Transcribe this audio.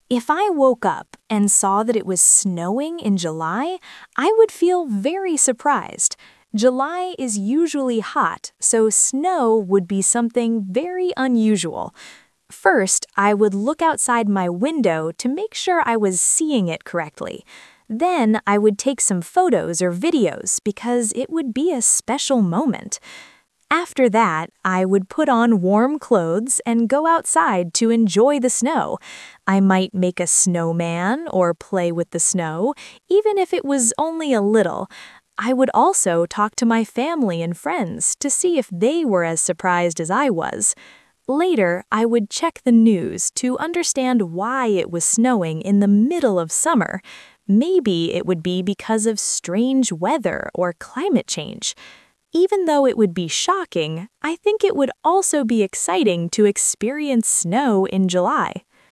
If I woke up and saw that it was snowing in July, I would feel very surprised. July is usually hot, so snow would be something very unusual. First, I would look outside my window to make sure I was seeing it correctly. Then I would take some photos or videos because it would be a special moment. After that, I would put on warm clothes and go outside to enjoy the snow. I might make a snowman or play with the snow, even if it was only a little. I would also talk to my family and friends to see if they were as surprised as I was. Later, I would check the news to understand why it was snowing in the middle of summer. Maybe it would be because of strange weather or climate change. Even though it would be shocking, I think it would also be exciting to experience snow in July.